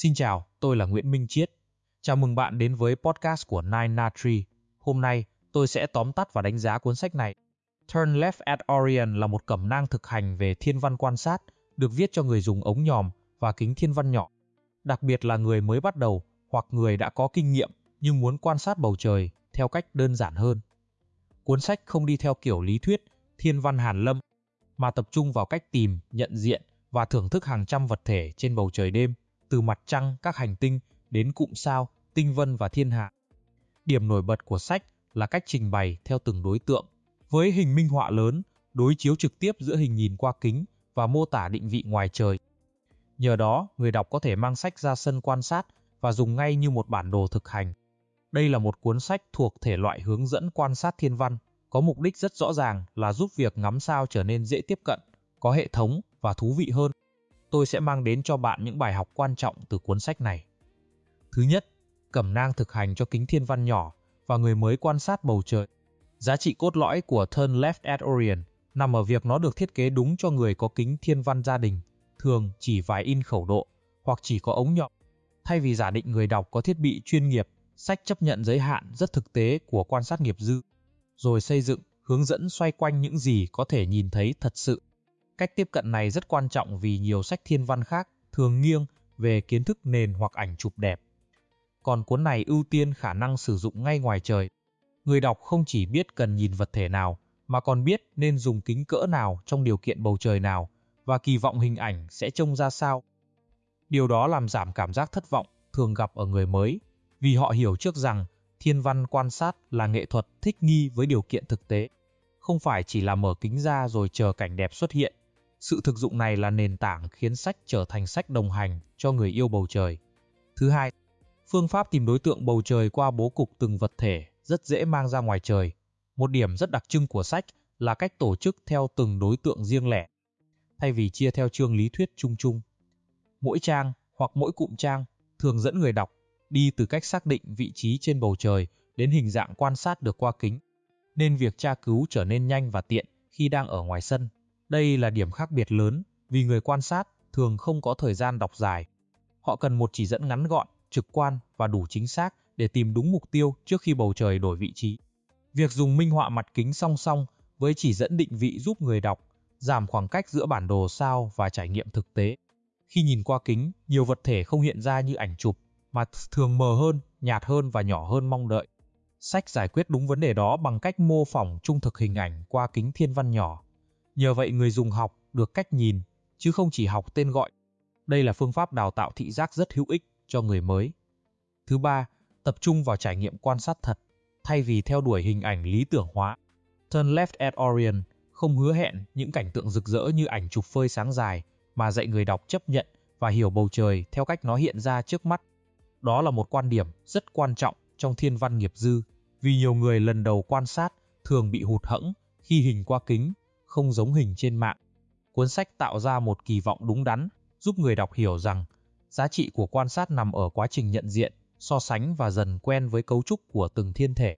Xin chào, tôi là Nguyễn Minh Chiết. Chào mừng bạn đến với podcast của Nine Tree. Hôm nay, tôi sẽ tóm tắt và đánh giá cuốn sách này. Turn Left at Orion là một cẩm nang thực hành về thiên văn quan sát, được viết cho người dùng ống nhòm và kính thiên văn nhỏ. Đặc biệt là người mới bắt đầu hoặc người đã có kinh nghiệm nhưng muốn quan sát bầu trời theo cách đơn giản hơn. Cuốn sách không đi theo kiểu lý thuyết, thiên văn hàn lâm, mà tập trung vào cách tìm, nhận diện và thưởng thức hàng trăm vật thể trên bầu trời đêm, từ mặt trăng, các hành tinh đến cụm sao, tinh vân và thiên hà. Điểm nổi bật của sách là cách trình bày theo từng đối tượng, với hình minh họa lớn, đối chiếu trực tiếp giữa hình nhìn qua kính và mô tả định vị ngoài trời. Nhờ đó, người đọc có thể mang sách ra sân quan sát và dùng ngay như một bản đồ thực hành. Đây là một cuốn sách thuộc thể loại hướng dẫn quan sát thiên văn, có mục đích rất rõ ràng là giúp việc ngắm sao trở nên dễ tiếp cận, có hệ thống và thú vị hơn. Tôi sẽ mang đến cho bạn những bài học quan trọng từ cuốn sách này. Thứ nhất, cẩm nang thực hành cho kính thiên văn nhỏ và người mới quan sát bầu trời. Giá trị cốt lõi của Turn Left at Orion nằm ở việc nó được thiết kế đúng cho người có kính thiên văn gia đình, thường chỉ vài inch khẩu độ hoặc chỉ có ống nhòm. Thay vì giả định người đọc có thiết bị chuyên nghiệp, sách chấp nhận giới hạn rất thực tế của quan sát nghiệp dư, rồi xây dựng hướng dẫn xoay quanh những gì có thể nhìn thấy thật sự. Cách tiếp cận này rất quan trọng vì nhiều sách thiên văn khác thường nghiêng về kiến thức nền hoặc ảnh chụp đẹp. Còn cuốn này ưu tiên khả năng sử dụng ngay ngoài trời. Người đọc không chỉ biết cần nhìn vật thể nào, mà còn biết nên dùng kính cỡ nào trong điều kiện bầu trời nào và kỳ vọng hình ảnh sẽ trông ra sao. Điều đó làm giảm cảm giác thất vọng thường gặp ở người mới, vì họ hiểu trước rằng thiên văn quan sát là nghệ thuật thích nghi với điều kiện thực tế, không phải chỉ là mở kính ra rồi chờ cảnh đẹp xuất hiện. Sự thực dụng này là nền tảng khiến sách trở thành sách đồng hành cho người yêu bầu trời. Thứ hai, phương pháp tìm đối tượng bầu trời qua bố cục từng vật thể rất dễ mang ra ngoài trời. Một điểm rất đặc trưng của sách là cách tổ chức theo từng đối tượng riêng lẻ, thay vì chia theo chương lý thuyết chung chung. Mỗi trang hoặc mỗi cụm trang thường dẫn người đọc đi từ cách xác định vị trí trên bầu trời đến hình dạng quan sát được qua kính, nên việc tra cứu trở nên nhanh và tiện khi đang ở ngoài sân. Đây là điểm khác biệt lớn vì người quan sát thường không có thời gian đọc dài. Họ cần một chỉ dẫn ngắn gọn, trực quan và đủ chính xác để tìm đúng mục tiêu trước khi bầu trời đổi vị trí. Việc dùng minh họa mặt kính song song với chỉ dẫn định vị giúp người đọc giảm khoảng cách giữa bản đồ sao và trải nghiệm thực tế. Khi nhìn qua kính, nhiều vật thể không hiện ra như ảnh chụp, mà thường mờ hơn, nhạt hơn và nhỏ hơn mong đợi. Sách giải quyết đúng vấn đề đó bằng cách mô phỏng trung thực hình ảnh qua kính thiên văn nhỏ. Nhờ vậy người dùng học được cách nhìn, chứ không chỉ học tên gọi. Đây là phương pháp đào tạo thị giác rất hữu ích cho người mới. Thứ ba, tập trung vào trải nghiệm quan sát thật, thay vì theo đuổi hình ảnh lý tưởng hóa. Turn Left at Orion không hứa hẹn những cảnh tượng rực rỡ như ảnh chụp phơi sáng dài, mà dạy người đọc chấp nhận và hiểu bầu trời theo cách nó hiện ra trước mắt. Đó là một quan điểm rất quan trọng trong thiên văn nghiệp dư, vì nhiều người lần đầu quan sát thường bị hụt hẫng khi hình qua kính không giống hình trên mạng. Cuốn sách tạo ra một kỳ vọng đúng đắn, giúp người đọc hiểu rằng giá trị của quan sát nằm ở quá trình nhận diện, so sánh và dần quen với cấu trúc của từng thiên thể.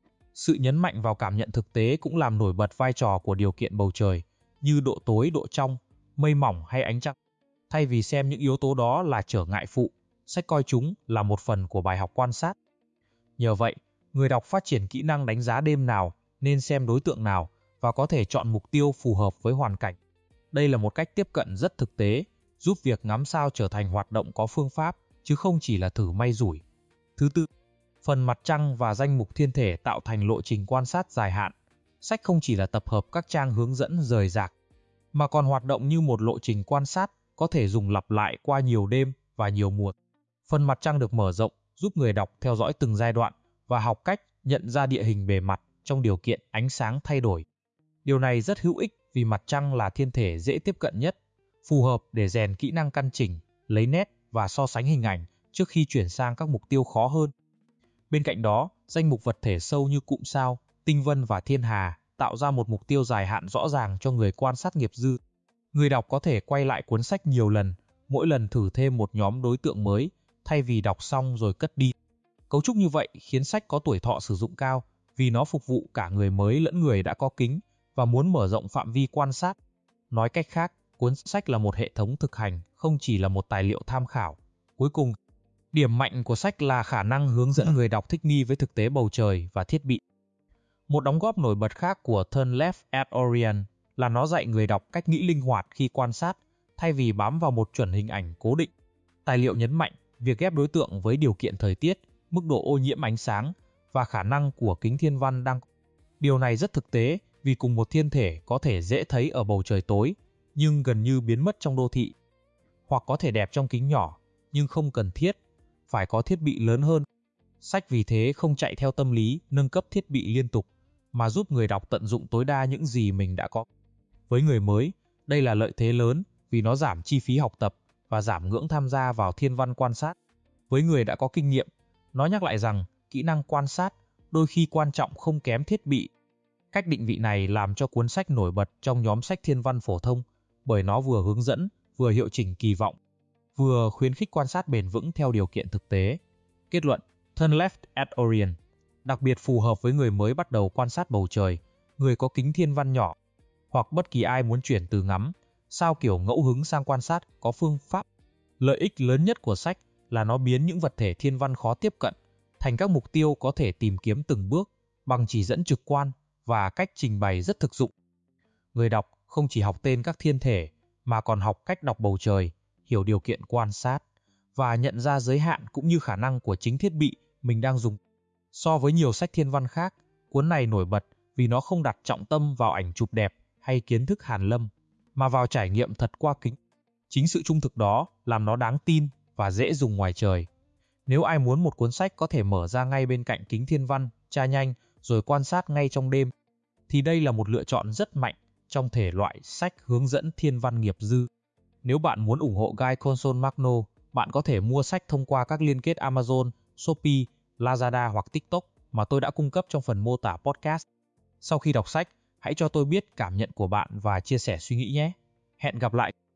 Sự nhấn mạnh vào cảm nhận thực tế cũng làm nổi bật vai trò của điều kiện bầu trời, như độ tối, độ trong, mây mỏng hay ánh trăng. Thay vì xem những yếu tố đó là trở ngại phụ, sách coi chúng là một phần của bài học quan sát. Nhờ vậy, người đọc phát triển kỹ năng đánh giá đêm nào, nên xem đối tượng nào và có thể chọn mục tiêu phù hợp với hoàn cảnh. Đây là một cách tiếp cận rất thực tế, giúp việc ngắm sao trở thành hoạt động có phương pháp, chứ không chỉ là thử may rủi. Thứ tư, phần mặt trăng và danh mục thiên thể tạo thành lộ trình quan sát dài hạn. Sách không chỉ là tập hợp các trang hướng dẫn rời rạc, mà còn hoạt động như một lộ trình quan sát có thể dùng lặp lại qua nhiều đêm và nhiều mùa. Phần mặt trăng được mở rộng giúp người đọc theo dõi từng giai đoạn và học cách nhận ra địa hình bề mặt trong điều kiện ánh sáng thay đổi. Điều này rất hữu ích vì mặt trăng là thiên thể dễ tiếp cận nhất, phù hợp để rèn kỹ năng căn chỉnh, lấy nét và so sánh hình ảnh trước khi chuyển sang các mục tiêu khó hơn. Bên cạnh đó, danh mục vật thể sâu như cụm sao, tinh vân và thiên hà tạo ra một mục tiêu dài hạn rõ ràng cho người quan sát nghiệp dư. Người đọc có thể quay lại cuốn sách nhiều lần, mỗi lần thử thêm một nhóm đối tượng mới, thay vì đọc xong rồi cất đi. Cấu trúc như vậy khiến sách có tuổi thọ sử dụng cao, vì nó phục vụ cả người mới lẫn người đã có kính và muốn mở rộng phạm vi quan sát. Nói cách khác, cuốn sách là một hệ thống thực hành, không chỉ là một tài liệu tham khảo. Cuối cùng, điểm mạnh của sách là khả năng hướng dẫn người đọc thích nghi với thực tế bầu trời và thiết bị. Một đóng góp nổi bật khác của Turn Left at Orion là nó dạy người đọc cách nghĩ linh hoạt khi quan sát, thay vì bám vào một chuẩn hình ảnh cố định. Tài liệu nhấn mạnh việc ghép đối tượng với điều kiện thời tiết, mức độ ô nhiễm ánh sáng và khả năng của kính thiên văn đang. Điều này rất thực tế vì cùng một thiên thể có thể dễ thấy ở bầu trời tối, nhưng gần như biến mất trong đô thị. Hoặc có thể đẹp trong kính nhỏ, nhưng không cần thiết, phải có thiết bị lớn hơn. Sách vì thế không chạy theo tâm lý nâng cấp thiết bị liên tục, mà giúp người đọc tận dụng tối đa những gì mình đã có. Với người mới, đây là lợi thế lớn vì nó giảm chi phí học tập và giảm ngưỡng tham gia vào thiên văn quan sát. Với người đã có kinh nghiệm, nó nhắc lại rằng kỹ năng quan sát đôi khi quan trọng không kém thiết bị. Cách định vị này làm cho cuốn sách nổi bật trong nhóm sách thiên văn phổ thông, bởi nó vừa hướng dẫn, vừa hiệu chỉnh kỳ vọng, vừa khuyến khích quan sát bền vững theo điều kiện thực tế. Kết luận, Turn Left at Orion đặc biệt phù hợp với người mới bắt đầu quan sát bầu trời, người có kính thiên văn nhỏ, hoặc bất kỳ ai muốn chuyển từ ngắm sao kiểu ngẫu hứng sang quan sát có phương pháp. Lợi ích lớn nhất của sách là nó biến những vật thể thiên văn khó tiếp cận thành các mục tiêu có thể tìm kiếm từng bước bằng chỉ dẫn trực quan và cách trình bày rất thực dụng. Người đọc không chỉ học tên các thiên thể mà còn học cách đọc bầu trời, hiểu điều kiện quan sát và nhận ra giới hạn cũng như khả năng của chính thiết bị mình đang dùng. So với nhiều sách thiên văn khác, cuốn này nổi bật vì nó không đặt trọng tâm vào ảnh chụp đẹp hay kiến thức hàn lâm, mà vào trải nghiệm thật qua kính. Chính sự trung thực đó làm nó đáng tin và dễ dùng ngoài trời. Nếu ai muốn một cuốn sách có thể mở ra ngay bên cạnh kính thiên văn, tra nhanh rồi quan sát ngay trong đêm, thì đây là một lựa chọn rất mạnh trong thể loại sách hướng dẫn thiên văn nghiệp dư. Nếu bạn muốn ủng hộ Guy Consolmagno, bạn có thể mua sách thông qua các liên kết Amazon, Shopee, Lazada hoặc TikTok mà tôi đã cung cấp trong phần mô tả podcast. Sau khi đọc sách, hãy cho tôi biết cảm nhận của bạn và chia sẻ suy nghĩ nhé. Hẹn gặp lại!